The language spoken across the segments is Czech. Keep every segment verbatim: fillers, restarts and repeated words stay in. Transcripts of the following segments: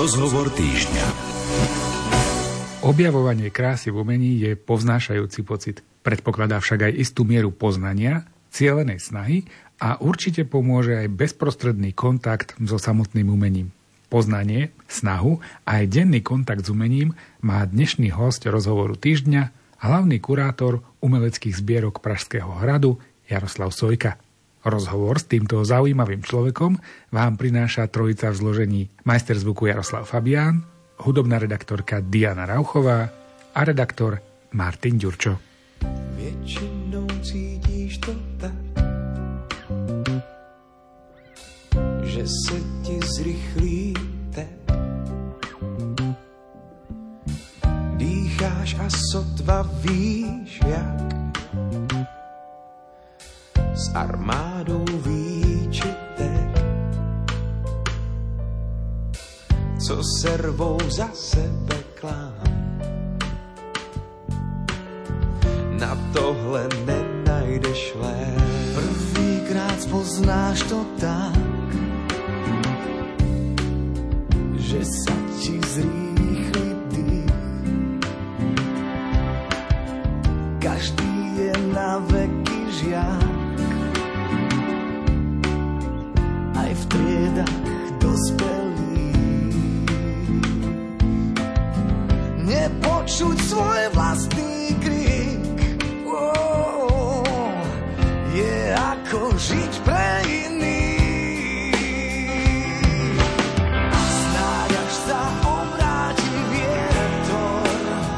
Rozhovor týždňa. Objavovanie krásy v umení je povznášajúci pocit. Predpokladá však aj istú mieru poznania, cielenej snahy a určite pomôže aj bezprostredný kontakt so samotným umením. Poznanie, snahu a aj denný kontakt s umením má dnešný hosť rozhovoru týždňa, hlavný kurátor umeleckých zbierok Pražského hradu Jaroslav Sojka. Rozhovor s týmto zaujímavým človekom vám prináša trojica v zložení majster zvuku Jaroslav Fabián, hudobná redaktorka Diana Rauchová a redaktor Martin Ďurčo. Většinou cítíš to tak, že se ti zrychlí tek. Dýcháš a sotva víš jak, s armádou výčitek, co se rvou za sebe klám. Na tohle nenajdeš lék. Prvýkrát poznáš to tak, že sa ti zrýchli dých. Každý je na veky žiak, aj v triedách dospelých. Nepočuť svoj vlastný krik, oh, je ako žiť pre iných. Snáď až sa obráti vietor,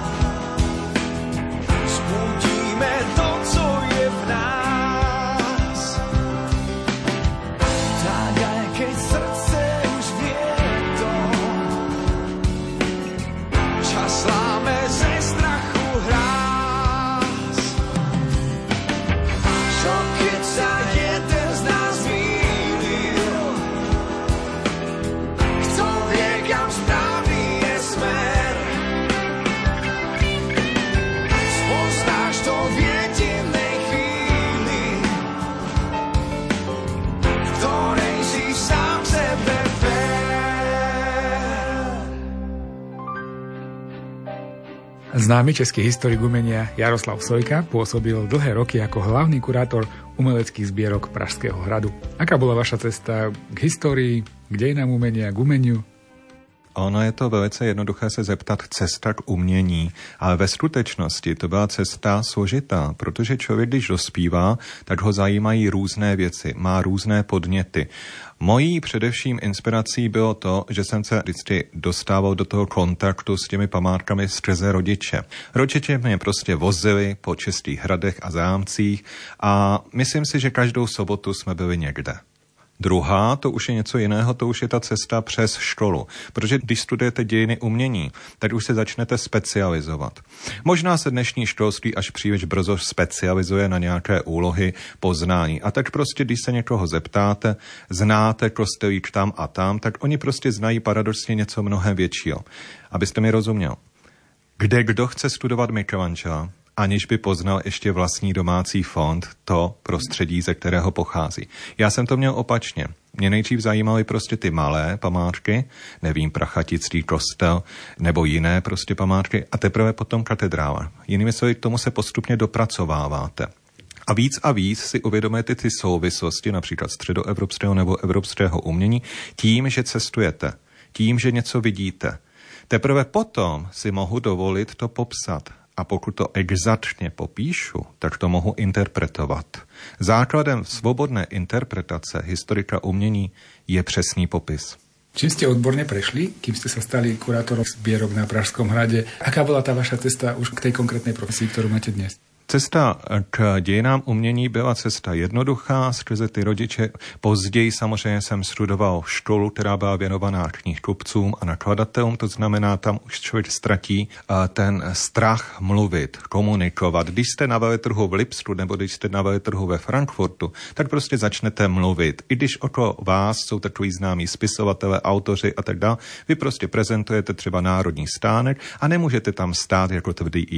spútime to, co je v nás. Tak aj keď srdce už vie to, čas láme ze strachu hráz. Čo keď sa jeden z nás mýlil, kto vie, kam správny je smer. Spoznáš to v jedinej chvíli, v ktorej si sám sebe fér. Známy český historik umenia Jaroslav Sojka pôsobil dlhé roky ako hlavný kurátor umeleckých zbierok Pražského hradu. Aká bola vaša cesta k histórii, k dejinám umenia, k umeniu? Ono je to velice jednoduché se zeptat cesta k umění, ale ve skutečnosti to byla cesta složitá, protože člověk, když dospívá, tak ho zajímají různé věci, má různé podněty. Mojí především inspirací bylo to, že jsem se vždycky dostával do toho kontaktu s těmi památkami skrze rodiče. Rodiče mě prostě vozili po českých hradech a zámcích a myslím si, že každou sobotu jsme byli někde. Druhá, to už je něco jiného, to už je ta cesta přes školu. Protože když studujete dějiny umění, tak už se začnete specializovat. Možná se dnešní školství až příliš brzo specializuje na nějaké úlohy poznání. A tak prostě, když se někoho zeptáte, znáte kostelík tam a tam, tak oni prostě znají paradoxně něco mnohem většího. Abyste mi rozuměl. Kde kdo chce studovat Michelangela, aniž by poznal ještě vlastní domácí fond, to prostředí, ze kterého pochází. Já jsem to měl opačně. Mě nejdřív zajímaly prostě ty malé památky, nevím, Prachatický kostel, nebo jiné prostě památky, a teprve potom katedrála. Jinými slovy, k tomu se postupně dopracováváte. A víc a víc si uvědomujete ty souvislosti, například středoevropského nebo evropského umění, tím, že cestujete, tím, že něco vidíte. Teprve potom si mohu dovolit to popsat. A pokud to exaktně popíšu, tak to mohu interpretovat. Základem svobodné interpretace historika umění je přesný popis. Čím ste odborne prešli, kým ste sa stali kurátorom zbierok na Pražskom hrade? Aká bola tá vaša cesta už k tej konkrétnej profesii, ktorú máte dnes? Cesta k dějinám umění byla cesta jednoduchá, skrze ty rodiče. Později samozřejmě jsem studoval školu, která byla věnovaná knihkupcům a nakladatelům, to znamená, tam už člověk ztratí ten strach mluvit, komunikovat. Když jste na veletrhu v Lipsku nebo když jste na veletrhu ve Frankfurtu, tak prostě začnete mluvit. I když okolo vás jsou takový známí spisovatelé, autoři a tak dále, vy prostě prezentujete třeba národní stánek a nemůžete tam stát jako tvrdý i.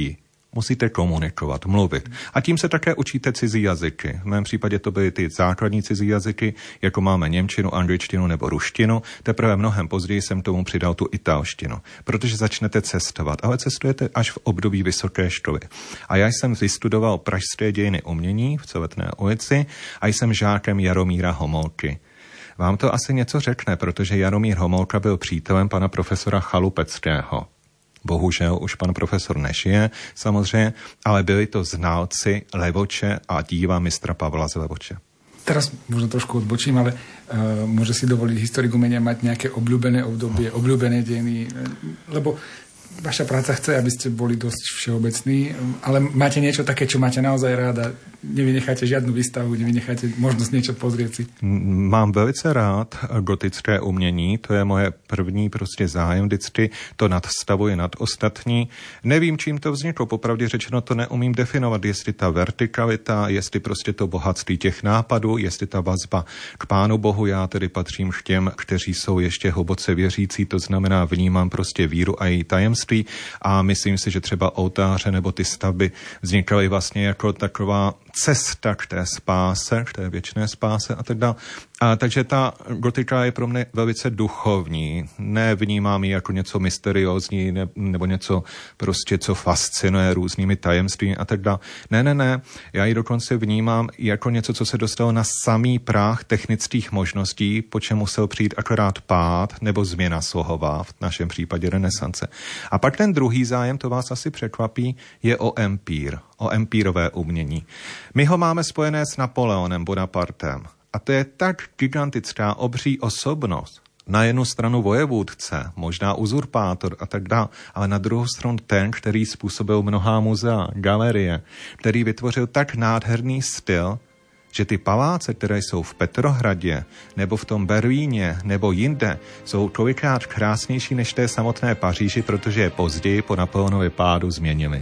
Musíte komunikovat, mluvit. A tím se také učíte cizí jazyky. V mém případě to byly ty základní cizí jazyky, jako máme němčinu, angličtinu nebo ruštinu. Teprve mnohem později jsem tomu přidal tu italštinu, protože začnete cestovat, ale cestujete až v období vysoké školy. A já jsem vystudoval pražské dějiny umění v Celetné ulici a jsem žákem Jaromíra Homolky. Vám to asi něco řekne, protože Jaromír Homolka byl přítelem pana profesora Chalupeckého. Bohužel už pan profesor nežije, samozřejmě, ale byli to znalci Levoče a díva mistra Pavla z Levoče. Teraz možno trošku odbočím, ale uh, môže si dovoliť historik umenia mať nejaké obľúbené obdobie, obľúbené dejiny, lebo vaša práca chce, aby ste boli dosť všeobecní, ale máte niečo také, čo máte naozaj ráda. Nevynecháte žiadnu výstavu, nevynecháte možnosť niečo pozrieť si. Mám velice rád gotické umění, to je moje první prostě zájem, vždycky to nadstavuje nad ostatní. Nevím, čím to vzniklo, popravdě řečeno to neumím definovat, jestli ta vertikalita, jestli prostě to bohatství těch nápadů, jestli ta vazba k Pánu Bohu, já tedy patřím k těm, kteří jsou ještě hluboce věřící, to znamená vnímám prostě víru a její tajemství a myslím si, že třeba oltáře nebo ty stavby vznikaly vlastně jako taková cesta k té spáse, k té věčné spáse a tak dále. A takže ta gotika je pro mě velice duchovní. Nevnímám ji jako něco mysteriózní ne, nebo něco prostě, co fascinuje různými tajemstvími a tak dále. Ne, ne, ne. Já ji dokonce vnímám jako něco, co se dostalo na samý práh technických možností, po čem musel přijít akorát pád nebo změna slohová, v našem případě renesance. A pak ten druhý zájem, to vás asi překvapí, je o empír, o empírové umění. My ho máme spojené s Napoleonem Bonapartem. A to je tak gigantická, obří osobnost. Na jednu stranu vojevůdce, možná uzurpátor a tak dále, ale na druhou stranu ten, který způsobil mnohá muzea, galerie, který vytvořil tak nádherný styl, že ty paláce, které jsou v Petrohradě, nebo v tom Berlíně, nebo jinde, jsou kolikrát krásnější než té samotné Paříži, protože je později po Napoleonově pádu změnili.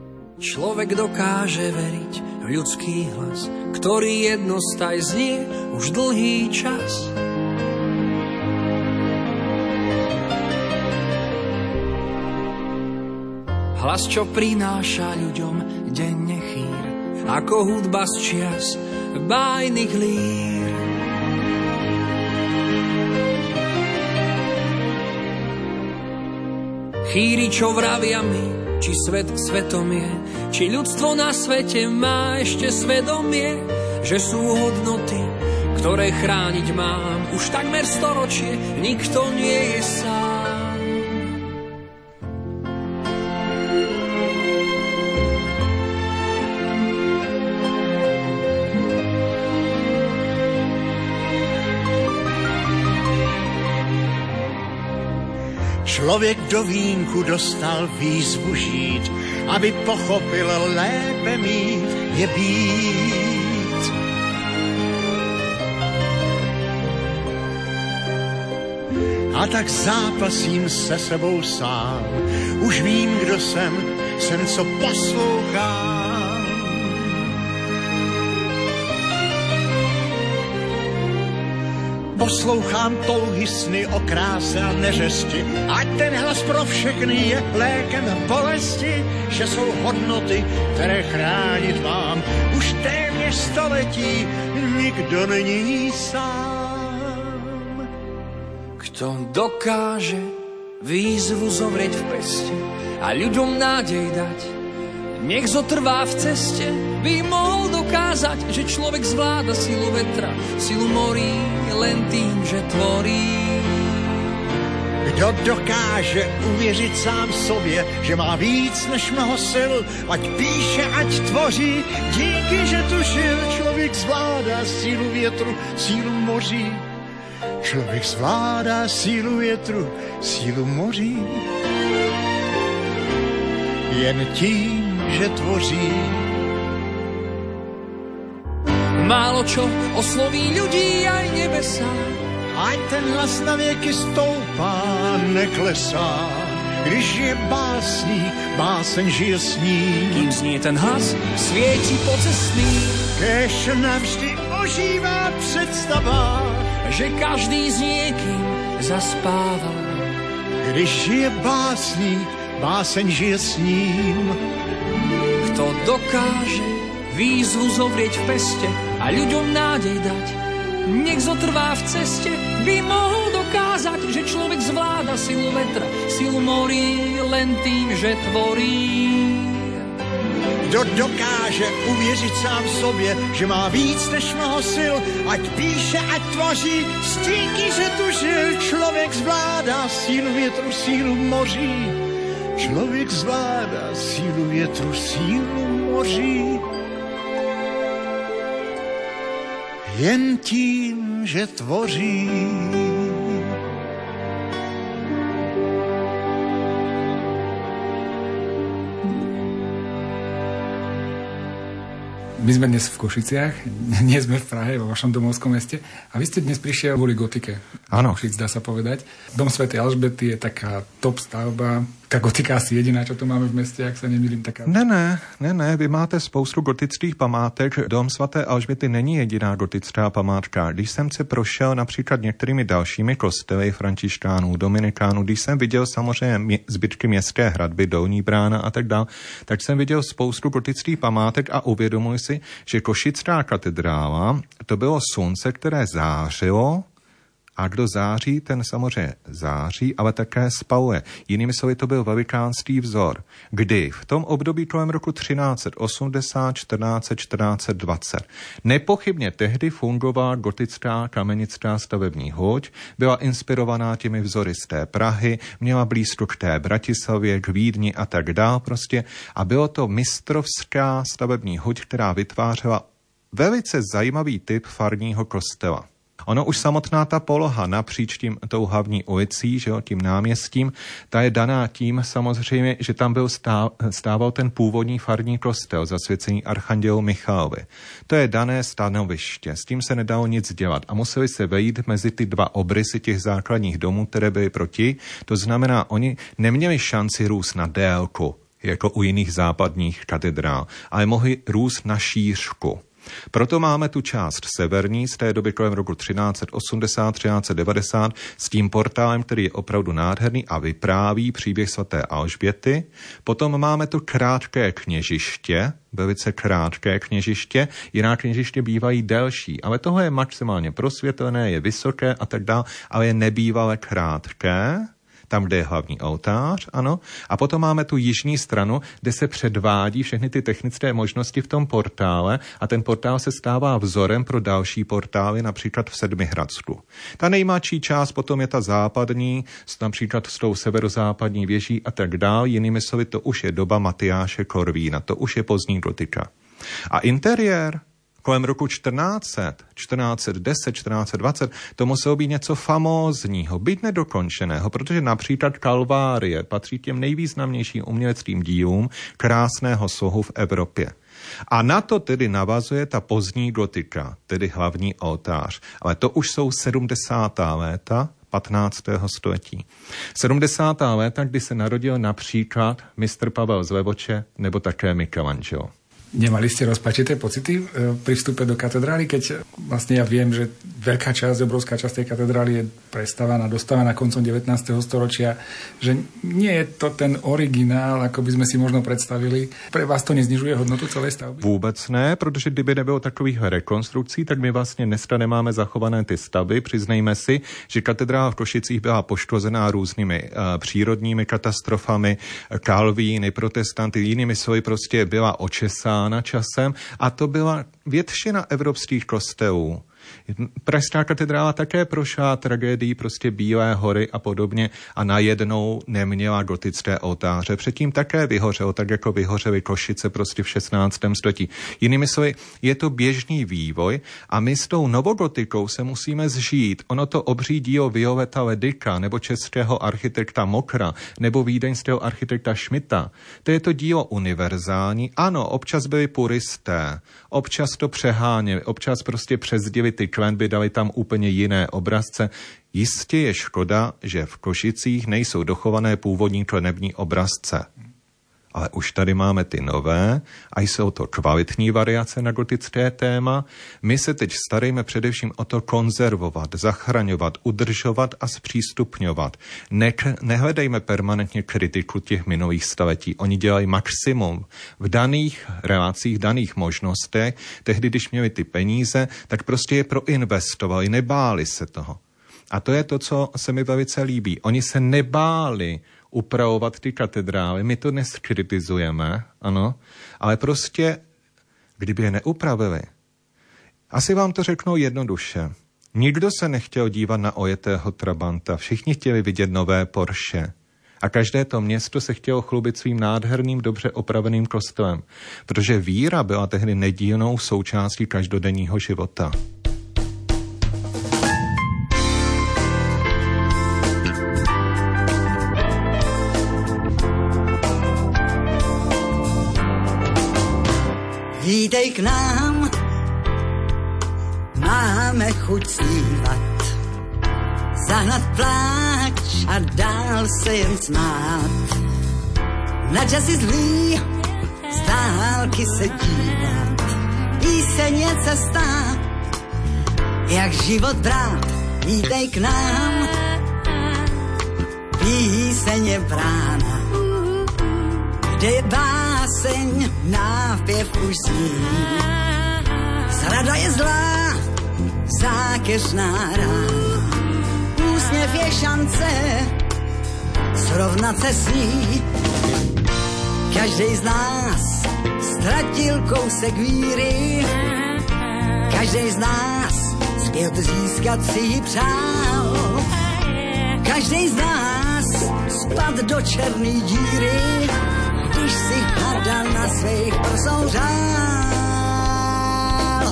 Človek dokáže veriť v ľudský hlas, ktorý jednostaj znie už dlhý čas. Hlas, čo prináša ľuďom denne chýr, ako hudba z čias bájnych lír. Chýri, čo vravia mi, či svet svetom je, či ľudstvo na svete má ešte svedomie, že sú hodnoty, ktoré chrániť mám. Už takmer storočie nikto nie je sám. Člověk do vínku dostal výzvu žít, aby pochopil, lépe mít je být. A tak zápasím se sebou sám, už vím, kdo jsem, jsem, co poslouchám. Poslouchám touhy sny o kráse a neřesti, ať ten hlas pro všechny je lékem bolesti, že jsou hodnoty, které chránit mám. Už téměř století nikdo není sám. Kto dokáže výzvu zovrieť v peste a ľuďom nádej dať, nech zotrvá v ceste, by mohol dokázať, že človek zvláda silu vetra, silu morí, len tým, že tvorí. Kdo dokáže uvěřit sám sobě, že má víc než mnoho sil, ať píše, ať tvoří, díky, že tušil, člověk zvládá sílu větru, sílu moří. Člověk zvládá sílu větru, sílu moří. Jen tím, že tvoří. Málo čo osloví ľudí aj nebesá, ať ten hlas na věky stoupá, neklesá. Když je básník, báseň žije s ním. Kým znie ten hlas, svieti pocestný. Kéž navždy ožívá představa, že každý s niekým zaspáva. Když je básník, báseň žije s ním. Kto dokáže výzvu zovrieť v peste a ľuďom nádej dať, nech zotrvá v ceste, by mohol dokázať, že človek zvláda silu vetra, silu morí len tým, že tvorí. Kdo dokáže uvěřit sám sobě, že má víc než mnoho sil, ať píše, ať tvoří, stíky, že tužil, člověk zvládá sílu větru, sílu moří. Člověk zvládá sílu větru, sílu moří. Jen tím, že tvoří. My sme dnes v Košiciach, nie sme v Prahe, vo vašom domovskom meste. A vy ste dnes prišiel kvôli gotike. Áno. Košic, dá sa povedať. Dom svätej Alžbety je taká top stavba. Tá gotika asi jediná, čo tu máme v meste, ak sa nemýlim. Taká... Ne, ne, ne, ne, vy máte spoustu gotických památek. Dom svaté Alžbety není jediná gotická památka. Když jsem se prošel například některými dalšími kostely františkánů, dominikánů, když jsem viděl samozřejmě zbytky městské hradby, Dolní brána a tak dále, tak jsem viděl spoustu gotických památek a uvědomuji si, že Košická katedrála, to bylo slunce, které zářilo, a kdo září, ten samozřejmě září, ale také spaluje. Jinými slovy, to byl velikánský vzor, kdy v tom období kolem roku třináct osmdesát, čtrnáct čtrnáct dvacet nepochybně tehdy fungovala gotická kamenická stavební huť, byla inspirovaná těmi vzory z té Prahy, měla blízko k té Bratislavě, k Vídni a tak dál prostě. A bylo to mistrovská stavební huť, která vytvářela velice zajímavý typ farního kostela. Ono už samotná ta poloha napříč tím, tou hlavní ulicí, že jo, tím náměstím, ta je daná tím samozřejmě, že tam byl stáv, stával ten původní farní kostel zasvěcený archandělu Michalovi. To je dané stanoviště, s tím se nedalo nic dělat a museli se vejít mezi ty dva obrysy těch základních domů, které byly proti. To znamená, oni neměli šanci růst na délku, jako u jiných západních katedrál, ale mohli růst na šířku. Proto máme tu část severní z té doby kolem roku třináct osmdesát, třináct devadesát s tím portálem, který je opravdu nádherný a vypráví příběh svaté Alžběty. Potom máme tu krátké kněžiště, velice krátké kněžiště, jiná kněžiště bývají delší, ale tohle je maximálně prosvětlené, je vysoké a tak dále, ale je nebývale krátké. Tam, kde je hlavní oltář, ano. A potom máme tu jižní stranu, kde se předvádí všechny ty technické možnosti v tom portále a ten portál se stává vzorem pro další portály, například v Sedmihradsku. Ta nejmladší část potom je ta západní, například s tou severozápadní věží a tak dál. Jinými slovy, to už je doba Matyáše Korvína, to už je pozdní gotika. A interiér kolem roku čtrnáct set, čtrnáct deset, čtrnáct dvacet, to muselo být něco famózního, byť nedokončeného, protože například Kalvárie patří těm nejvýznamnějším uměleckým dílům krásného slohu v Evropě. A na to tedy navazuje ta pozdní gotika, tedy hlavní oltář. Ale to už jsou sedmdesátá léta patnáctého století. sedmdesátá léta, kdy se narodil například mistr Pavel z Levoče nebo také Michelangelo. Nemali ste rozpačité pocity pri vstupe do katedrály, keď vlastne ja viem, že veľká časť, obrovská časť tej katedrály je prestávaná, dostávaná koncom devätnásteho storočia, že nie je to ten originál, ako by sme si možno predstavili. Pre vás to neznižuje hodnotu celej stavby? Vůbec ne, protože kdyby nebylo takových rekonstrukcí, tak my vlastně dneska nemáme zachované ty stavby. Přiznejme si, že katedrála v Košicích byla poškozená různými uh, přírodními katastrofami, kalvíny, protestanty, jinými slovy prostě byla očesána časem a to byla většina evropských kostelů. Pražská katedrála také prošla tragédií prostě Bílé hory a podobně a najednou neměla gotické oltáře. Předtím také vyhořelo, tak jako vyhořely Košice prostě v šestnáctém století. Jinými slovy, je to běžný vývoj a my s tou novogotikou se musíme zžít. Ono to obří dílo Violeta Ledika nebo českého architekta Mokra nebo vídeňského architekta Schmidta. To je to dílo univerzální. Ano, občas byli puristé, občas to přeháněli, občas prostě přezdili ty klenby, dali tam úplně jiné obrazce. Jistě je škoda, že v Košicích nejsou dochované původní klenební obrazce. Ale už tady máme ty nové a jsou to kvalitní variace na gotické téma. My se teď starejme především o to konzervovat, zachraňovat, udržovat a zpřístupňovat. Ne, nehledejme permanentně kritiku těch minulých staletí. Oni dělají maximum v daných relacích, v daných možnostech. Tehdy, když měli ty peníze, tak prostě je proinvestovali, nebáli se toho. A to je to, co se mi velice líbí. Oni se nebáli upravovat ty katedrály. My to dnes kritizujeme, ano, ale prostě, kdyby je neupravili, asi vám to řeknou jednoduše. Nikdo se nechtěl dívat na ojetého Trabanta, všichni chtěli vidět nové Porsche. A každé to město se chtělo chlubit svým nádherným, dobře opraveným kostelem, protože víra byla tehdy nedílnou součástí každodenního života. Vítej k nám, máme chuť snívat, zahnat pláč a dál se jen smát. Na časy zlý, z dálky se dívat, píseň je cesta, jak život brát. Vítej k nám, píseň je brána, kde je báseň, nápěv už zní. Zrada je zlá, zákeřná rána, úsměv je šance srovnat se s ní. Každej z nás ztratil kousek víry, každej z nás zpět získat si ji přál. Každej z nás spad do černý díry, když si hada na svých prsou řál.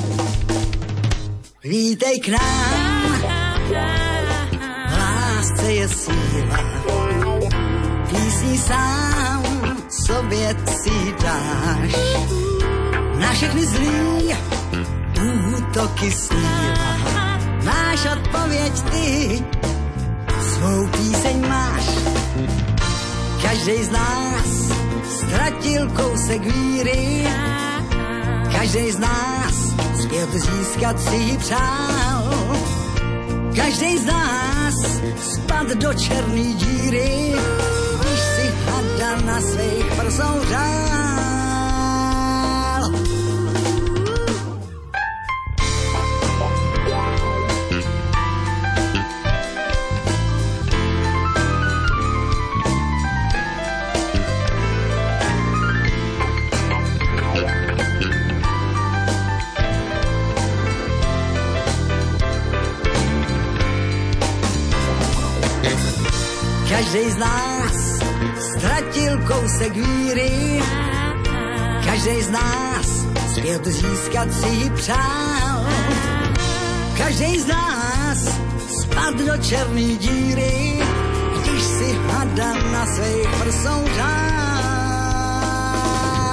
Vítej k nám, v lásce je síla, písní sám sobě si dáš. Na všechny zlý útoky sníla, máš odpověď ty, svou píseň máš. Každej z nás ztratil kousek víry, každej z nás zpět získat si ji přál. Každej z nás spad do černý díry, když si hada na svých prsou řál. Každej z nás ztratil kousek víry, každej z nás zpět získat si ji přál. Každej z nás spad do černý díry, když si hada na svých prsou řál.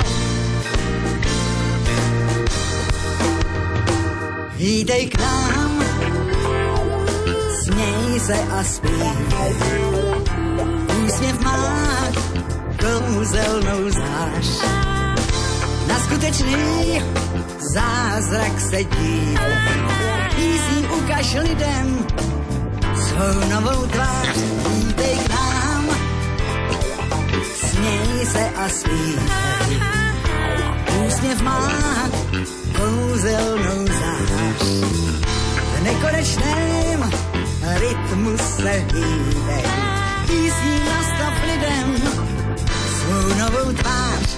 Vítej k nám, směj se a zpívaj, úsměv má kouzelnou zář. Na skutečný zázrak se dívej, písní ukaž lidem svou novou tvář. Vítej k nám, směj se a zpívej, úsměv má kouzelnou zář. V nekonečném rytmu se hýbej, písní nastav lidem svou novou tvář.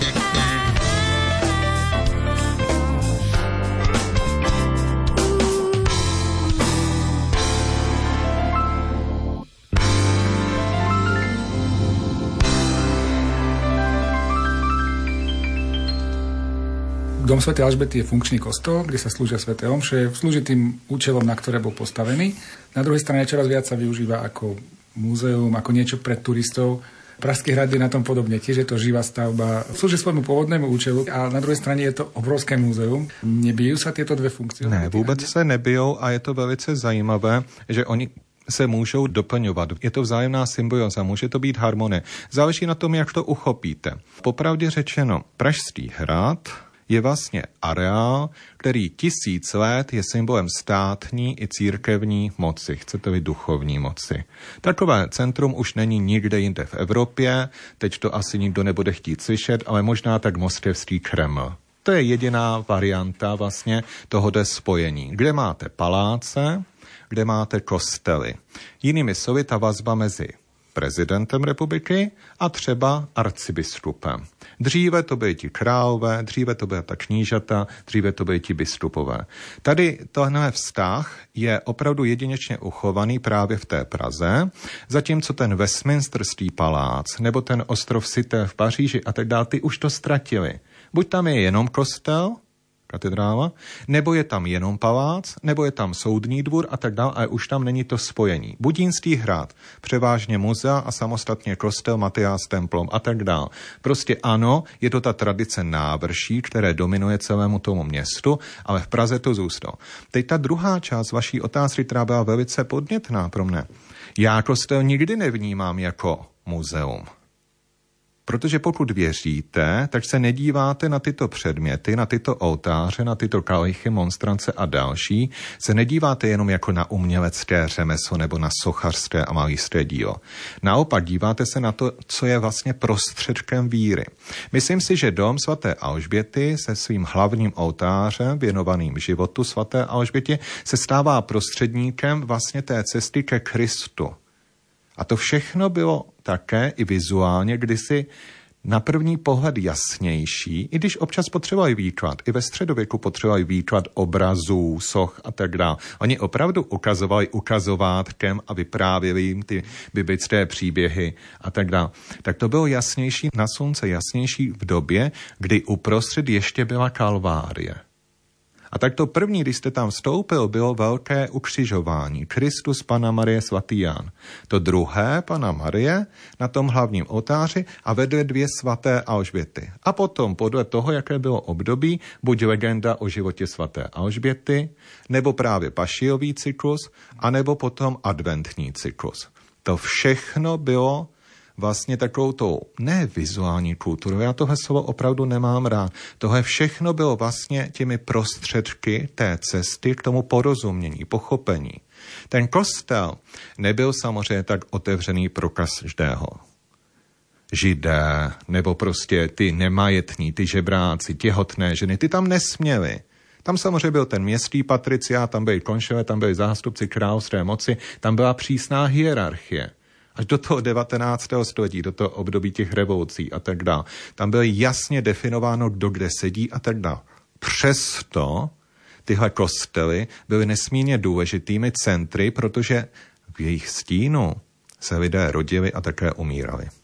Dom svätej Alžbety je funkčný kostol, kde sa slúžia sväté omše, slúži tým účelom, na ktoré bol postavený. Na druhej strane čoraz viac sa využíva ako múzeum, ako niečo pre turistov. Pražský hrad je na tom podobne, tiež je to živá stavba, slúži svojmu pôvodnému účelu a na druhej strane je to obrovské múzeum. Nebijú sa tieto dve funkcie? Ne, vůbec se nebijou a je to velice zajímavé, že oni se můžou doplňovat. Je to vzájemná symbioza, může to být harmonie. Záleží na tom, jak to uchopíte. Popravdě řečeno, Pražský hrad je vlastně areál, který tisíc let je symbolem státní i církevní moci, chcete-li duchovní moci. Takové centrum už není nikde jinde v Evropě, teď to asi nikdo nebude chtít slyšet, ale možná tak Moskevský Kreml. To je jediná varianta vlastně tohoto spojení, kde máte paláce, kde máte kostely. Jinými slovy ta vazba mezi prezidentem republiky a třeba arcibiskupem. Dříve to byli ti králové, dříve to byla ta knížata, dříve to byli ti biskupové. Tady tenhle vztah je opravdu jedinečně uchovaný právě v té Praze, zatímco ten Westminsterský palác nebo ten ostrov Cité v Paříži a tak dále, ty už to ztratili. Buď tam je jenom kostel, katedrála, nebo je tam jenom palác, nebo je tam soudní dvůr a tak dále, ale už tam není to spojení. Budínský hrad, převážně muzea a samostatně kostel Matyáš s templom a tak dále. Prostě ano, je to ta tradice návrší, které dominuje celému tomu městu, ale v Praze to zůstalo. Teď ta druhá část vaší otázky, která byla velice podnětná pro mne. Já kostel nikdy nevnímám jako muzeum. Protože pokud věříte, tak se nedíváte na tyto předměty, na tyto oltáře, na tyto kalichy, monstrance a další, se nedíváte jenom jako na umělecké řemeslo nebo na sochařské a malířské dílo. Naopak díváte se na to, co je vlastně prostředkem víry. Myslím si, že dom svaté Alžběty se svým hlavním oltářem věnovaným životu svaté Alžbětě se stává prostředníkem vlastně té cesty ke Kristu. A to všechno bylo také i vizuálně kdysi na první pohled jasnější, i když občas potřebovali výklad. I ve středověku potřebovali výklad obrazů, soch a tak dále. Oni opravdu ukazovali ukazovátkem a vyprávěli jim ty biblické příběhy a tak dále. Tak to bylo jasnější na slunce, jasnější v době, kdy uprostřed ještě byla Kalvárie. A tak to první, když jste tam vstoupil, bylo velké ukřižování. Kristus, Panna Marie, svatý Jan. To druhé, Panna Marie, na tom hlavním oltáři a vedle dvě svaté Alžběty. A potom, podle toho, jaké bylo období, buď legenda o životě svaté Alžběty, nebo právě pašijový cyklus, anebo potom adventní cyklus. To všechno bylo vlastně takovou tou ne vizuální kulturou, já tohle slovo opravdu nemám rád. Tohle všechno bylo vlastně těmi prostředky té cesty k tomu porozumění, pochopení. Ten kostel nebyl samozřejmě tak otevřený pro každého. Židé, nebo prostě ty nemajetní, ty žebráci, těhotné ženy, ty tam nesměli. Tam samozřejmě byl ten městský patriciát, tam byli konšele, tam byli zástupci královské moci, tam byla přísná hierarchie. Až do toho devatenáctého století, do toho období těch revolucí a tak dále. Tam bylo jasně definováno, kdo kde sedí a tak dále. Přesto tyhle kostely byly nesmírně důležitými centry, protože v jejich stínu se lidé rodili a také umírali. E,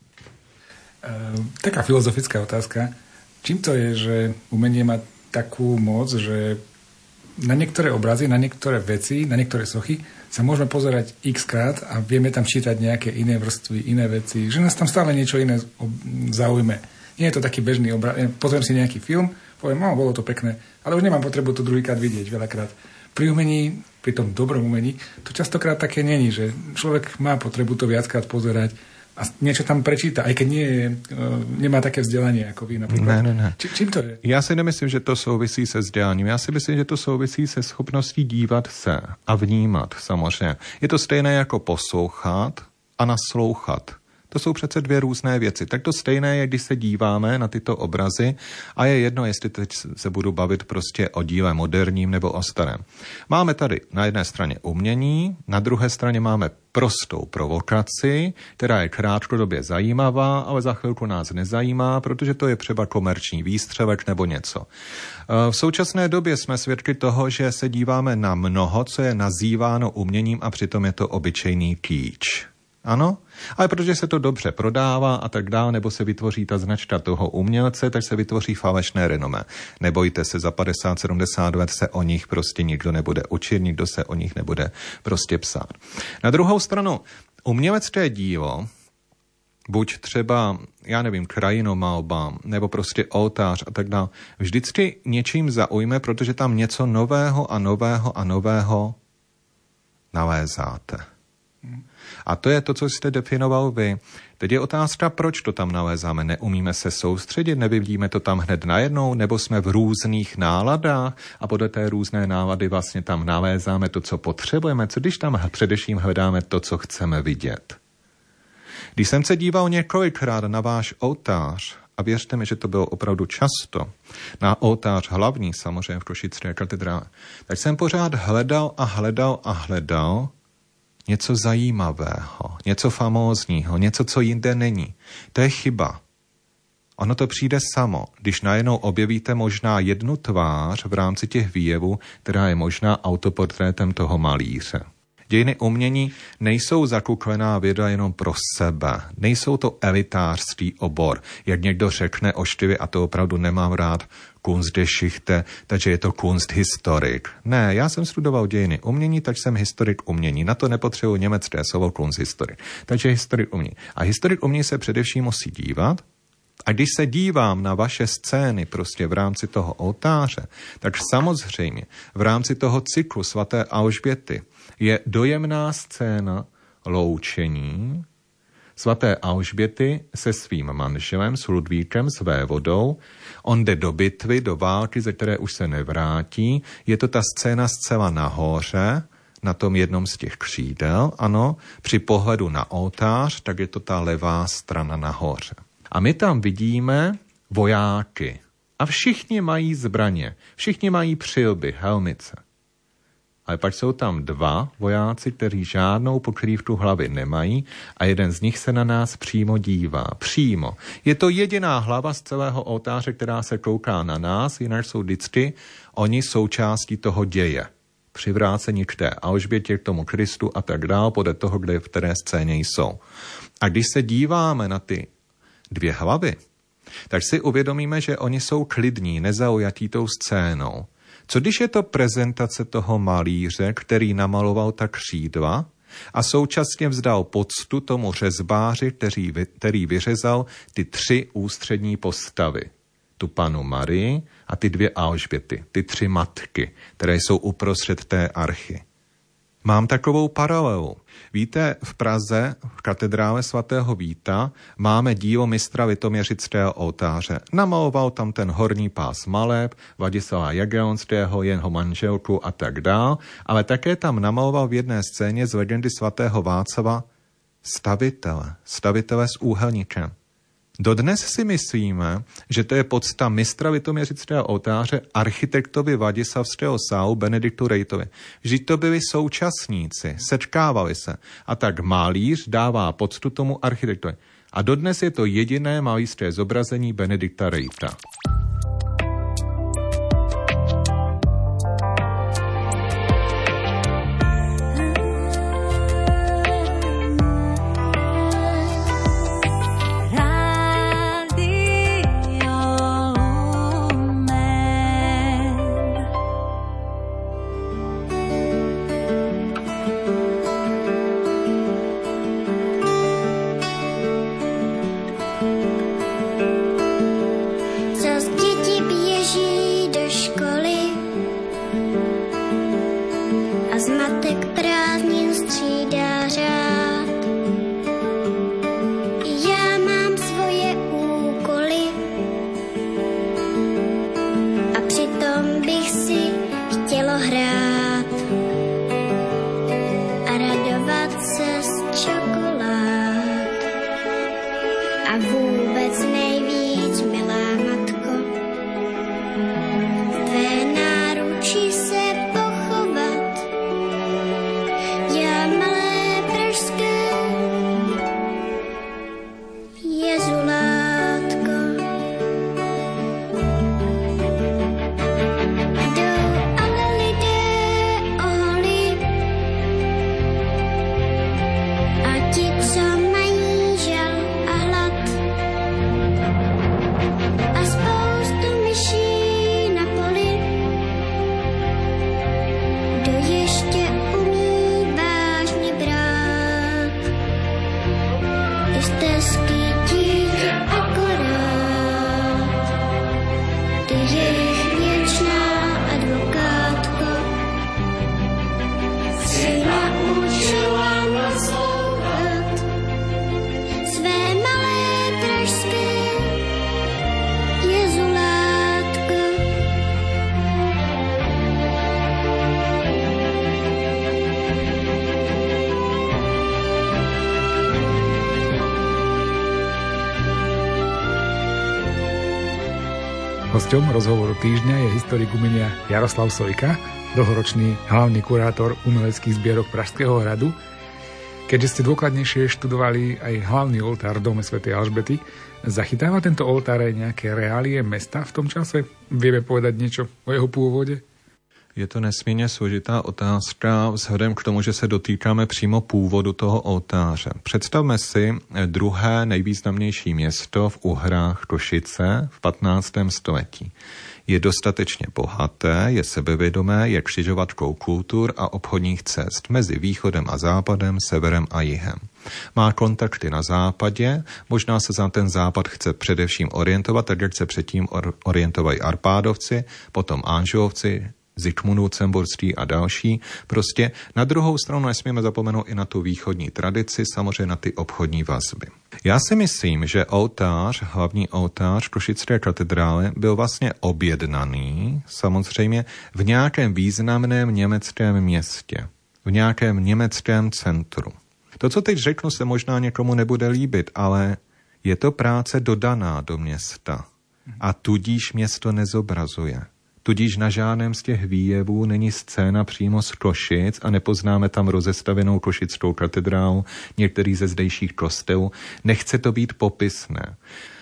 taká filozofická otázka. Čím to je, že umenie má takú moc, že na niektoré obrazy, na niektoré veci, na niektoré sochy sa môžeme pozerať x krát a vieme tam čítať nejaké iné vrstvy, iné veci, že nás tam stále niečo iné zaujme. Nie je to taký bežný obraz. Pozriem si nejaký film, poviem, no, bolo to pekné, ale už nemám potrebu to druhýkrát vidieť veľakrát. Pri umení, pri tom dobrom umení, to častokrát také není, že človek má potrebu to viackrát pozerať a niečo tam prečíta, aj keď nie je, nemá také vzdelanie ako vy napríklad. Ne, ne, ne. Či, čím to je? Já si nemyslím, že to souvisí se vzděláním. Já si myslím, že to souvisí se schopností dívat se a vnímat samozřejmě. Je to stejné jako poslouchat a naslouchat. To jsou přece dvě různé věci. Tak to stejné je, když se díváme na tyto obrazy a je jedno, jestli teď se budu bavit prostě o díle moderním nebo o starém. Máme tady na jedné straně umění, na druhé straně máme prostou provokaci, která je krátkodobě zajímavá, ale za chvilku nás nezajímá, protože to je třeba komerční výstřelek nebo něco. V současné době jsme svědky toho, že se díváme na mnoho, co je nazýváno uměním a přitom je to obyčejný kýč. Ano, ale protože se to dobře prodává a tak dále, nebo se vytvoří ta značka toho umělce, tak se vytvoří falešné renomé. Nebojte se, za padesát sedmdesát let se o nich prostě nikdo nebude učit, nikdo se o nich nebude prostě psát. Na druhou stranu, umělecké dílo, buď třeba, já nevím, krajinomalba, nebo prostě oltář a tak dále, vždycky něčím zaujme, protože tam něco nového a nového a nového nalézáte. A to je to, co jste definoval vy. Teď je otázka, proč to tam nalézáme. Neumíme se soustředit, nevidíme to tam hned najednou, nebo jsme v různých náladách a podle té různé nálady vlastně tam nalézáme to, co potřebujeme. Co když tam především hledáme to, co chceme vidět? Když jsem se díval několikrát na váš oltář, a věřte mi, že to bylo opravdu často, na oltář hlavní, samozřejmě v Košické katedrále, tak jsem pořád hledal a hledal a hledal něco zajímavého, něco famózního, něco, co jinde není. To je chyba. Ono to přijde samo, když najednou objevíte možná jednu tvář v rámci těch výjevů, která je možná autoportrétem toho malíře. Dějiny umění nejsou zakuklená věda jenom pro sebe. Nejsou to elitářský obor. Jak někdo řekne oštivě, a to opravdu nemám rád, Kunstgeschichte, takže je to kunsthistorik. Ne, já jsem studoval dějiny umění, takže jsem historik umění. Na to nepotřebuji německé slovo kunsthistorik. Takže historik umění. A historik umění se především musí dívat. A když se dívám na vaše scény prostě v rámci toho oltáře, tak samozřejmě v rámci toho cyklu svaté Alžběty je dojemná scéna loučení svaté Alžběty se svým manželem, s Ludvíkem, s vévodou. On jde do bitvy, do války, ze které už se nevrátí. Je to ta scéna zcela nahoře, na tom jednom z těch křídel, ano. Při pohledu na oltář, tak je to ta levá strana nahoře. A my tam vidíme vojáky. A všichni mají zbraně. Všichni mají přilby, helmice. Ale pak jsou tam dva vojáci, kteří žádnou pokrývku hlavy nemají a jeden z nich se na nás přímo dívá. Přímo. Je to jediná hlava z celého oltáře, která se kouká na nás, jinak jsou vždycky oni součástí toho děje. Přivrácení k té Alžbětě, k tomu Kristu a tak dál, podle toho, kde v které scéně jsou. A když se díváme na ty dvě hlavy, tak si uvědomíme, že oni jsou klidní, nezaujatí tou scénou. Co když je to prezentace toho malíře, který namaloval ta křídla a současně vzdal poctu tomu řezbáři, který, který vyřezal ty tři ústřední postavy. Tu panu Marii a ty dvě Alžběty, ty tři matky, které jsou uprostřed té archy. Mám takovou paralelu. Víte, v Praze, v katedrále svatého Víta, máme dílo mistra litoměřického oltáře. Namaloval tam ten horní pás maleb, Vladislava Jagiellonského, jeho manželku a tak dál, ale také tam namaloval v jedné scéně z legendy svatého Václava stavitele, stavitele s úhelníkem. Dodnes si myslíme, že to je podsta mistra litoměřického oltáře architektovi Vladislavského sálu Benediktu Rejtovi. Vždyť to byli současníci, setkávali se. A tak malíř dává poctu tomu architektovi. A dodnes je to jediné malířské zobrazení Benedikta Rejta. Naučila nás Hosťom rozhovoru týždňa je historik umenia Jaroslav Sojka, dlhoročný hlavný kurátor umeleckých zbierok Pražského hradu. Keďže ste dôkladnejšie študovali aj hlavný oltár v dome svätej Alžbety, zachytáva tento oltár aj nejaké reálie mesta v tom čase? Vieme povedať niečo o jeho pôvode? Je to nesmírně složitá otázka vzhledem k tomu, že se dotýkáme přímo původu toho oltáře. Představme si druhé nejvýznamnější město v Uhrách Košice v patnáctém století. Je dostatečně bohaté, je sebevědomé, je křižovatkou kultur a obchodních cest mezi východem a západem, severem a jihem. Má kontakty na západě, možná se za ten západ chce především orientovat, tak jak se předtím orientovají Arpádovci, potom Anžovci, Zikmund Lucemburský a další. Prostě na druhou stranu nesmíme zapomenout i na tu východní tradici, samozřejmě na ty obchodní vazby. Já si myslím, že oltář, hlavní oltář Košické katedrály byl vlastně objednaný, samozřejmě v nějakém významném německém městě, v nějakém německém centru. To, co teď řeknu, se možná někomu nebude líbit, ale je to práce dodaná do města a tudíž město nezobrazuje. Tudíž na žádném z těch výjevů není scéna přímo z Košic a nepoznáme tam rozestavěnou košickou katedrálu, některý ze zdejších kostelů. Nechce to být popisné.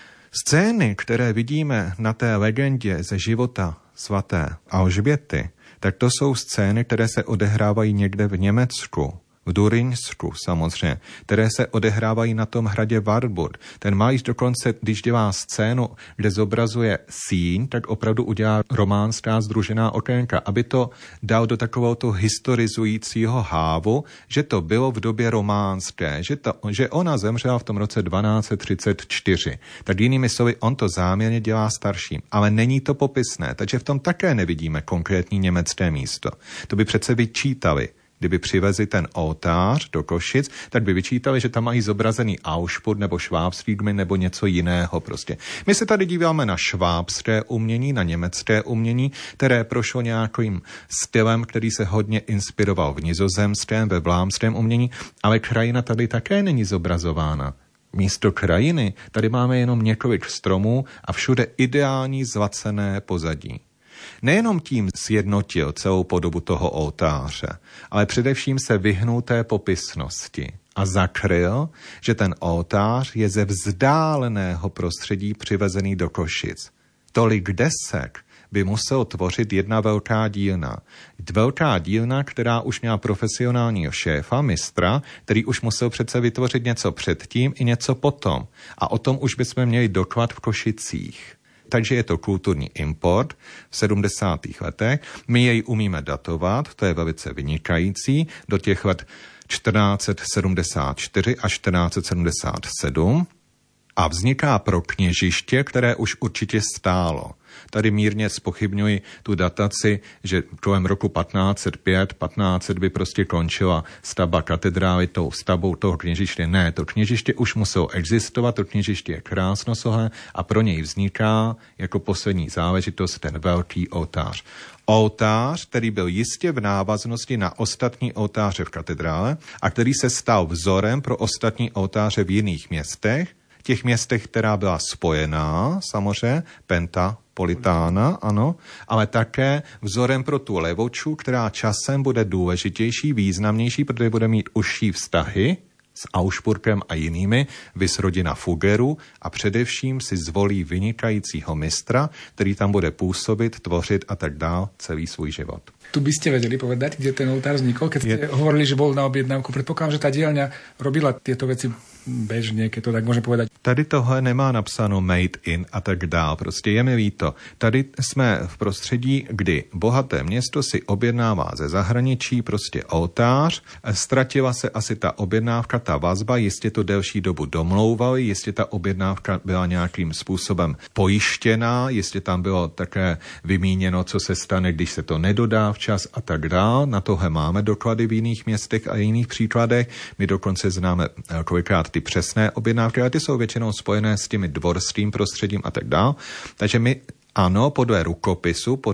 Scény, které vidíme na té legendě ze života svaté Alžběty, tak to jsou scény, které se odehrávají někde v Německu, v Durinsku samozřejmě, které se odehrávají na tom hradě Wartburg. Ten malíř dokonce, když dělá scénu, kde zobrazuje síň, tak opravdu udělá románská združená okénka, aby to dal do takového toho historizujícího hávu, že to bylo v době románské, že, to, že ona zemřela v tom roce dvanáct set třicet čtyři. Tak jinými slovy, on to záměrně dělá starším, ale není to popisné, takže v tom také nevidíme konkrétní německé místo. To by přece vyčítali. Kdyby přivezli ten oltář do Košic, tak by vyčítali, že tam mají zobrazený Aušput nebo švábský gmín nebo něco jiného prostě. My se tady díváme na švábské umění, na německé umění, které prošlo nějakým stylem, který se hodně inspiroval v nizozemském, ve vlámském umění, ale krajina tady také není zobrazována. Místo krajiny tady máme jenom několik stromů a všude ideální zlacené pozadí. Nejenom tím sjednotil celou podobu toho oltáře, ale především se vyhnul té popisnosti a zakryl, že ten oltář je ze vzdáleného prostředí přivezený do Košic. Tolik desek by musel tvořit jedna velká dílna. Velká dílna, která už měla profesionálního šéfa, mistra, který už musel přece vytvořit něco předtím i něco potom. A o tom už bychom měli doklad v Košicích. Takže je to kulturní import v sedmdesátých letech. My jej umíme datovat, to je velice vynikající, do těch let čtrnáct set sedmdesát čtyři až čtrnáct set sedmdesát sedm a vzniká pro kněžiště, které už určitě stálo. Tady mírně zpochybňuji tu dataci, že kolem roku patnáct set pět, patnáct set by prostě končila stavba katedrály tou stavbou toho kněžiště. Ne, to kněžiště už muselo existovat, to kněžiště je krásnosohé a pro něj vzniká jako poslední záležitost ten velký oltář. Oltář, který byl jistě v návaznosti na ostatní oltáře v katedrále a který se stal vzorem pro ostatní oltáře v jiných městech, těch městech, která byla spojená, samozřejmě, pentapolitána, ano, ale také vzorem pro tu levoču, která časem bude důležitější, významnější, protože bude mít užší vztahy s Aušpurkem a jinými, vys rodina Fuggerů a především si zvolí vynikajícího mistra, který tam bude působit, tvořit a tak dál celý svůj život. Tu by ste vedeli povedať, kde ten oltár vznikol? Keď ste je... hovorili, že bol na objednávku, predpokladám, že tá dielňa robila tieto veci bežně, keď to tak můžeme povedať. Tady tohle nemá napsáno made in a tak dál, prostě je mi líto. Tady jsme v prostředí, kdy bohaté město si objednává ze zahraničí prostě oltář, ztratila se asi ta objednávka, ta vazba, jistě to delší dobu domlouvali, jistě ta objednávka byla nějakým způsobem pojištěná, jistě tam bylo také vymíněno, co se stane, když se to nedodá včas a tak dál. Na tohle máme doklady v jiných městech a jiných příkladech. My dokonce známe kolikrát ty přesné objednávky, ale ty jsou většinou spojené s těmi dvorským prostředím a tak dále. Takže my ano, podle rukopisu, podle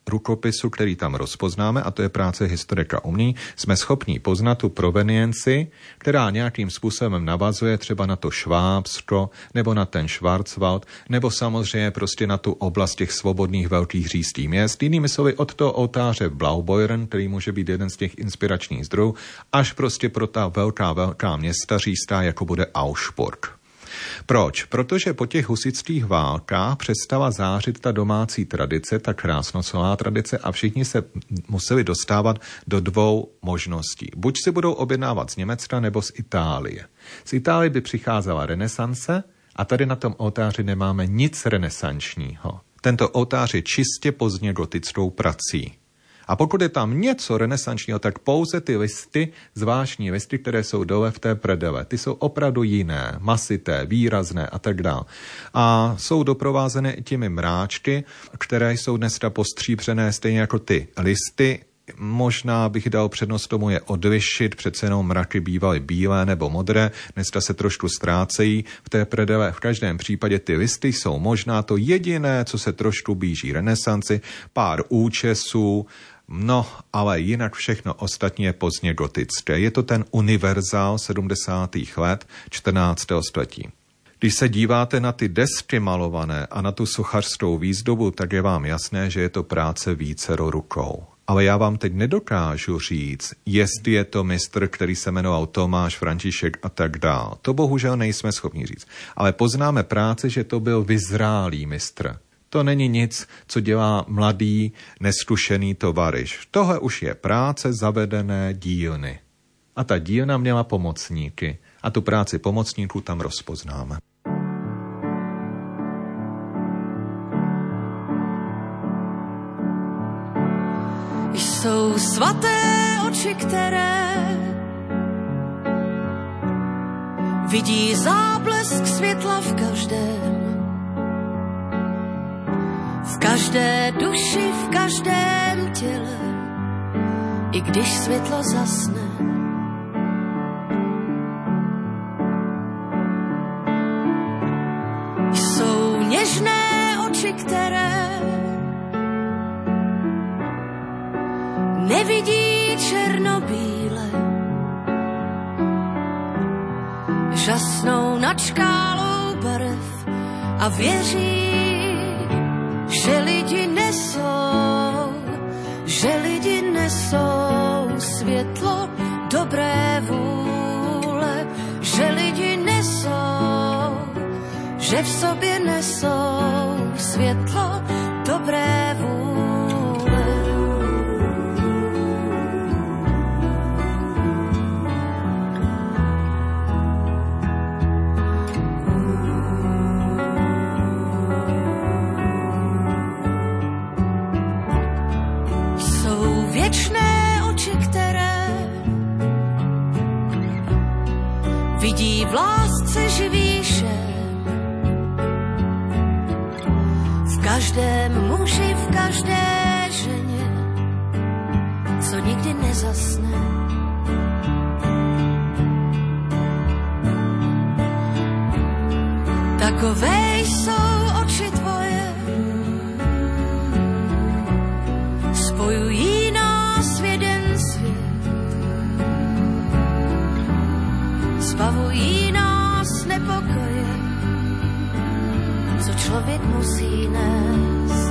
rukopisu, který tam rozpoznáme, a to je práce historika umění, jsme schopni poznat tu provenienci, která nějakým způsobem navazuje třeba na to Švábsko, nebo na ten Schwarzwald, nebo samozřejmě prostě na tu oblast těch svobodných velkých říjských měst. Jinými slovy, od toho oltáře v Blaubeuren, který může být jeden z těch inspiračních zdrojů, až prostě pro ta velká, velká města říjská, jako bude Augsburg. Proč? Protože po těch husitských válkách přestala zářit ta domácí tradice, ta krásnocová tradice a všichni se museli dostávat do dvou možností. Buď si budou objednávat z Německa nebo z Itálie. Z Itálie by přicházela renesance a tady na tom oltáři nemáme nic renesančního. Tento oltář je čistě pozdně gotickou prací. A pokud je tam něco renesančního, tak pouze ty listy, zvláštní listy, které jsou dole v té predele. Ty jsou opravdu jiné, masité, výrazné a tak dále. A jsou doprovázeny i těmi mráčky, které jsou dneska postříbřené stejně jako ty listy. Možná bych dal přednost tomu je odlišit, přece jenom mraky bývaly bílé nebo modré, dneska se trošku ztrácejí v té predele. V každém případě ty listy jsou možná to jediné, co se trošku blíží renesanci, pár účesů, no, ale jinak všechno ostatní je pozdně gotické. Je to ten univerzál sedmdesátých let čtrnáctého století. Když se díváte na ty desky malované a na tu sochařskou výzdobu, tak je vám jasné, že je to práce vícero rukou. Ale já vám teď nedokážu říct, jestli je to mistr, který se jmenoval Tomáš, František a tak dál. To bohužel nejsme schopni říct. Ale poznáme práce, že to byl vyzrálý mistr. To není nic, co dělá mladý, neskušený tovaryš. Tohle už je práce zavedené dílny. A ta dílna měla pomocníky. A tu práci pomocníků tam rozpoznáme. Jsou svaté oči, které vidí záblesk světla v každém. V každé duši, v každém těle, i když světlo zasne. Jsou něžné oči, které nevidí černobíle, žasnou nad škálou barev a věří, že lidi nesou, že lidi nesou světlo dobré vůle, že lidi nesou, že v sobě nesou světlo dobré vůle. Věčné oči, které vidí v lásce živý šém. V každém muži, v každé ženě, co nikdy nezasne. Takové jsou oči tvoje, spojují nás v jeden svět, zbavují nás nepokoje, co člověk musí nést.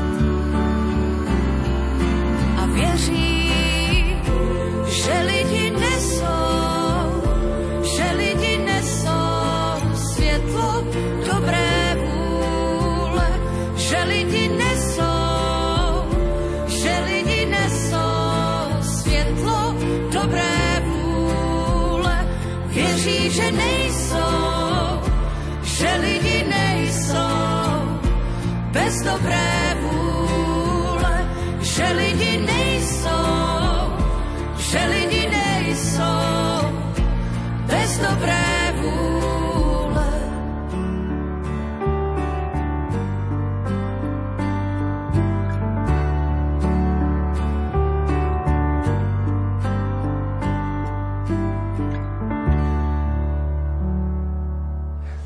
A věří, že lidi nesou, že lidi nesou světlo dobré vůle, že lidi nesou, že lidi nesou světlo dobré vůle. Věří, že nejsou, že lidi nejsou bez dobré vůle, že lidi nejsou, že lidi nejsou bez dobré vůle.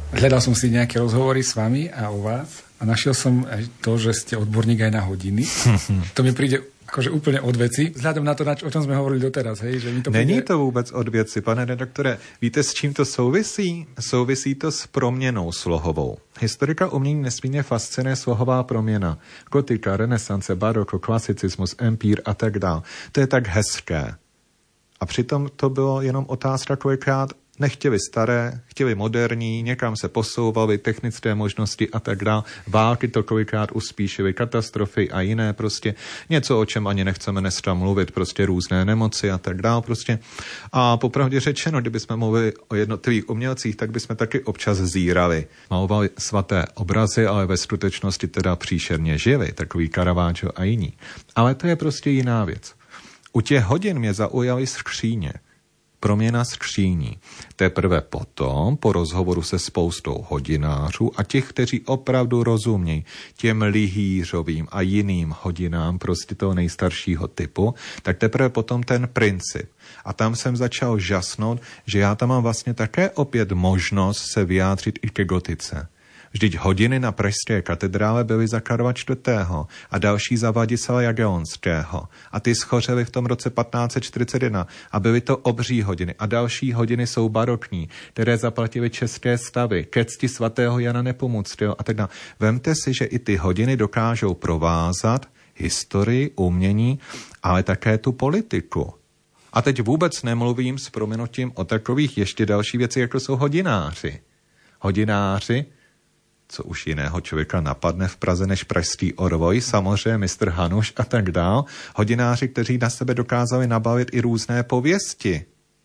Hľadal som si nejaké rozhovory s vami a o vás a našiel som aj to, že ste odborník aj na hodiny. To mi príde akože úplne od veci, vzhľadom na to, o čom sme hovorili doteraz. Hej, že mi to Není príde... to vůbec od věci, pane redaktore. Víte, s čím to souvisí? Souvisí to s proměnou slohovou. Historika umění nesmírně fascinuje slohová proměna. Gotika, renesance, baroko, klasicismus, empír a tak dále. To je tak hezké. A přitom to bylo jenom otázka, kolikrát nechtěli staré, chtěli moderní, někam se posouvali, technické možnosti a tak dále. Války to kolikrát uspíšily, katastrofy a jiné prostě. Něco, o čem ani nechceme dneska mluvit, prostě různé nemoci a tak dále prostě. A popravdě řečeno, kdybychom mluvili o jednotlivých umělcích, tak bychom taky občas zírali. Malovali svaté obrazy, ale ve skutečnosti teda příšerně žili, takový Caravaggio a jiní. Ale to je prostě jiná věc. U těch hodin mě zaujaly skříně. Proměna skříní. Teprve potom, po rozhovoru se spoustou hodinářů a těch, kteří opravdu rozumějí těm lihýřovým a jiným hodinám prostě toho nejstaršího typu, tak teprve potom ten princip. A tam jsem začal žasnout, že já tam mám vlastně také opět možnost se vyjádřit i ke gotice. Vždyť hodiny na pražské katedrále byly za Karla čtvrtého. a další za Vladislava Jagellonského. A ty schořely v tom roce patnáct set čtyřicet jedna a byly to obří hodiny. A další hodiny jsou barokní, které zaplatily české stavy, ke cti svatého Jana Nepomuckého a tak dále. Vemte si, že i ty hodiny dokážou provázat historii, umění, ale také tu politiku. A teď vůbec nemluvím s prominutím o takových ještě další věci, jako jsou hodináři. Hodináři, co už jiného člověka napadne v Praze než pražský orvoj, samozřejmě mistr Hanuš a tak dál. Hodináři, kteří na sebe dokázali nabavit i různé pověsti.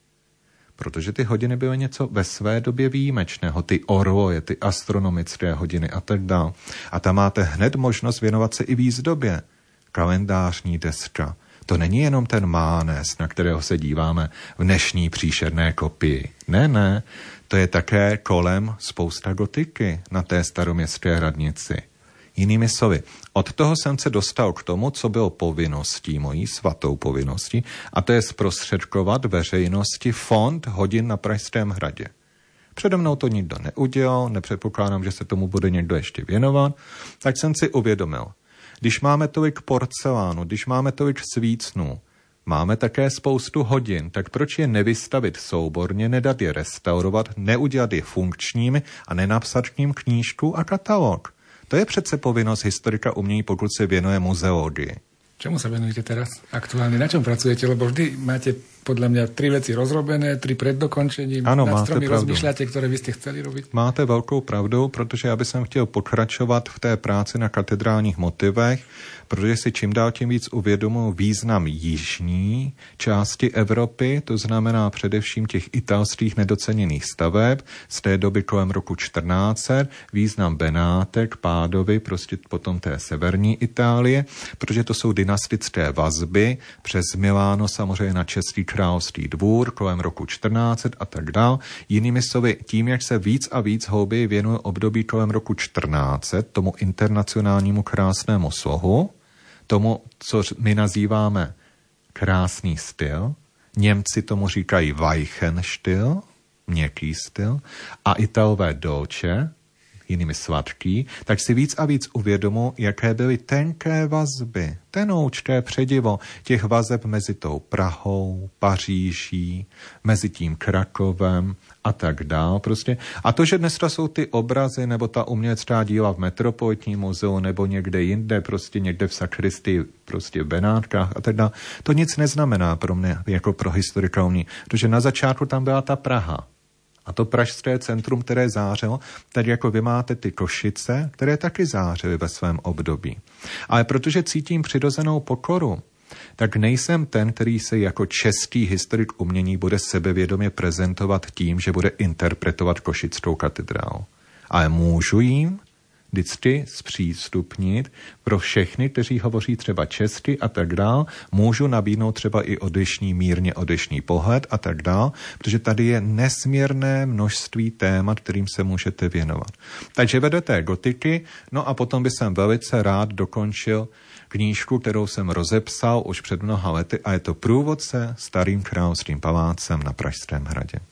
Protože ty hodiny byly něco ve své době výjimečného. Ty orvoje, ty astronomické hodiny a tak dál. A tam máte hned možnost věnovat se i výzdobě. Kalendářní deska. To není jenom ten Mánes, na kterého se díváme v dnešní příšerné kopii. Ne, ne. To je také kolem spousta gotiky na té staroměstské radnici. Jinými slovy, od toho jsem se dostal k tomu, co bylo povinností, mojí svatou povinností, a to je zprostředkovat veřejnosti fond hodin na Pražském hradě. Přede mnou to nikdo neudělal, nepředpokládám, že se tomu bude někdo ještě věnovat, tak jsem si uvědomil, když máme tolik porcelánu, když máme tolik svícnů, máme také spoustu hodin, tak proč je nevystavit souborně, nedat je restaurovat, neudělat je funkčními a nenapsat k ním knížku a katalog? To je přece povinnost historika umění, pokud se věnuje muzeologii. Čemu sa venujete teraz aktuálne? Na čom pracujete? Lebo vždy máte podľa mňa tri veci rozrobené, tri pred dokončením. Ano, nad máte stromy pravdu. rozmýšľate, ktoré by ste chceli robiť? Máte velkou pravdu, protože já bych chtěl pokračovat v té práci na katedrálních motivech, protože si čím dál tím víc uvědomuji význam jižní části Evropy, to znamená především těch italských nedoceněných staveb z té doby kolem roku čtrnáct set, význam Benátek, Pádovy, prostě potom té severní Itálie, protože to jsou dynastické vazby přes Miláno samozřejmě na český královský dvůr kolem roku čtrnáct set a tak dál. Jinými slovy, tím, jak se víc a víc hlouběji věnuje období kolem roku čtrnáct set, tomu internacionálnímu krásnému slohu, tomu, co my nazýváme krásný styl, Němci tomu říkají Weichenstil, měkký styl, a Italové dolce, jinými sladký, tak si víc a víc uvědomu, jaké byly tenké vazby, tenoučké předivo těch vazeb mezi tou Prahou, Paříží, mezi tím Krakovem a tak dál. Prostě. A to, že dneska jsou ty obrazy nebo ta umělecká díla v Metropolitním muzeu nebo někde jinde, prostě někde v sakristii, prostě v Benátkách a tak dále, to nic neznamená pro mě jako pro historika umění, protože na začátku tam byla ta Praha. A to pražské centrum, které zářilo, tak jako vy máte ty Košice, které taky zářily ve svém období. Ale protože cítím přirozenou pokoru, tak nejsem ten, který se jako český historik umění bude sebevědomě prezentovat tím, že bude interpretovat Košickou katedrálu. Ale můžu jim vždycky zpřístupnit pro všechny, kteří hovoří třeba česky a tak dál, můžu nabídnout třeba i odlišný, mírně odlišný pohled a tak dál, protože tady je nesmírné množství témat, kterým se můžete věnovat. Takže vedete gotiky, no a potom bych jsem velice rád dokončil knížku, kterou jsem rozepsal už před mnoha lety a je to Průvodce starým královským palácem na Pražském hradě.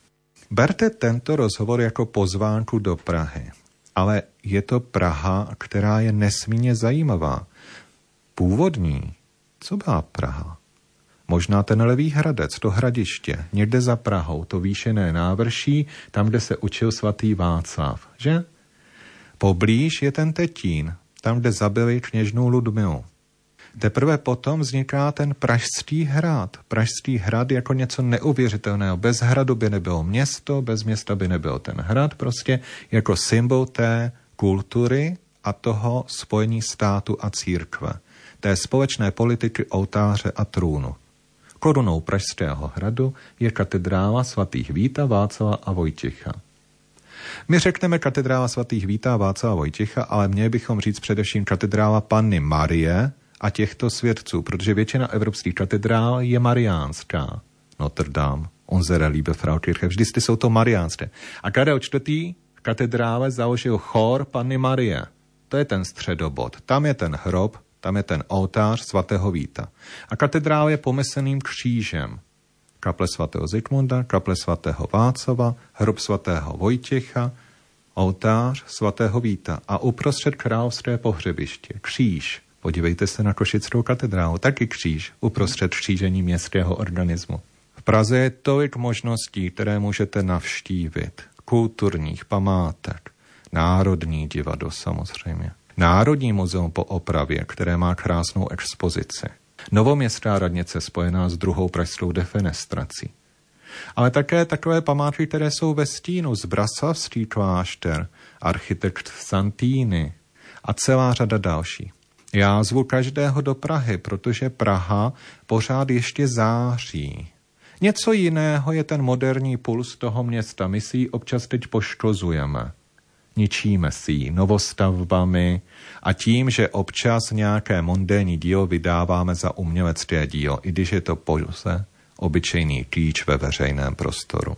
Berte tento rozhovor jako pozvánku do Prahy. Ale je to Praha, která je nesmírně zajímavá. Původní, co byla Praha? Možná ten Levý Hradec, to hradiště, někde za Prahou, to výšené návrší, tam, kde se učil svatý Václav, že? Poblíž je ten Tetín, tam, kde zabili kněžnu Ludmilu. Teprve potom vzniká ten Pražský hrad. Pražský hrad jako něco neuvěřitelného. Bez hradu by nebylo město, bez města by nebyl ten hrad, prostě jako symbol té kultury a toho spojení státu a církve. Té společné politiky oltáře a trůnu. Korunou Pražského hradu je katedrála svatých Víta, Václava a Vojtěcha. My řekneme katedrála svatých Víta, Václava a Vojtěcha, ale měli bychom říct především katedrála Panny Marie a těchto svědců, protože většina evropských katedrál je mariánská. Notre Dame, Unsere Liebe Frau Kirche, vždycky jsou to mariánské. A Karel čtvrtý v katedrále založil chór Panny Marie. To je ten středobod. Tam je ten hrob, tam je ten oltář svatého Víta. A katedrál je pomyslným křížem. Kaple svatého Zikmunda, kaple svatého Václava, hrob svatého Vojtěcha, oltář svatého Víta a uprostřed královské pohřebiště. Kříž. Podívejte se na Košickou katedrálu, taky kříž, uprostřed křížení městského organismu. V Praze je tolik možností, které můžete navštívit. Kulturních památek, Národní divadlo samozřejmě. Národní muzeum po opravě, které má krásnou expozici. Novoměstská radnice spojená s druhou pražskou defenestrací. Ale také takové památky, které jsou ve stínu, Zbraslavský klášter, architekt Santini a celá řada další. Já zvu každého do Prahy, protože Praha pořád ještě září. Něco jiného je ten moderní puls toho města. My si ji občas teď poškozujeme. Ničíme si ji novostavbami a tím, že občas nějaké mondénní dílo vydáváme za umělecké dílo, i když je to pouze obyčejný kýč ve veřejném prostoru.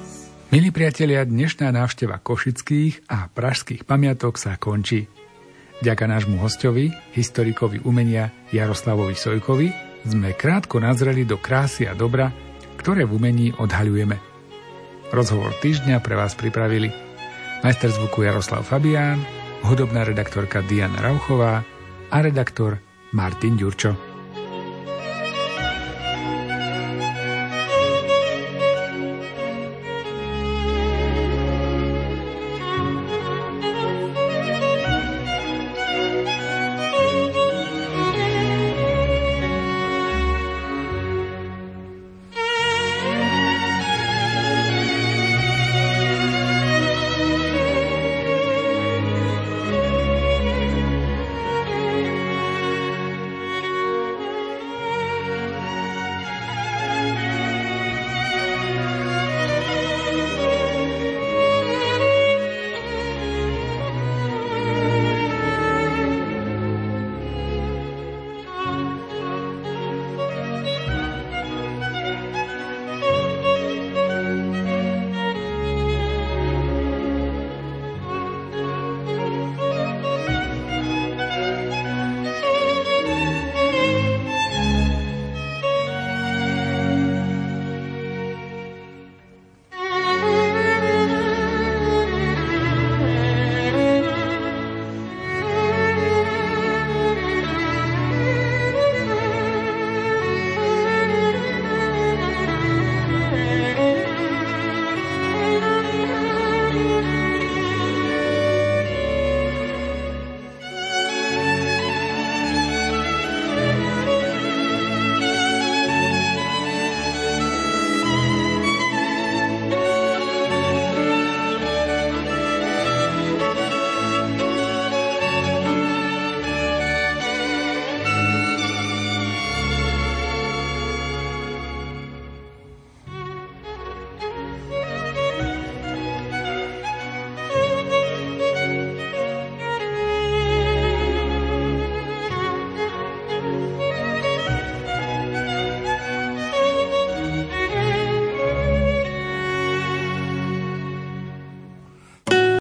Milí priatelia, dnešná návšteva košických a pražských pamiatok sa končí. Vďaka nášmu hostovi, historikovi umenia Jaroslavovi Sojkovi, sme krátko nazreli do krásy a dobra, ktoré v umení odhaľujeme. Rozhovor týždňa pre vás pripravili majster zvuku Jaroslav Fabián, hudobná redaktorka Diana Rauchová a redaktor Martin Ďurčo.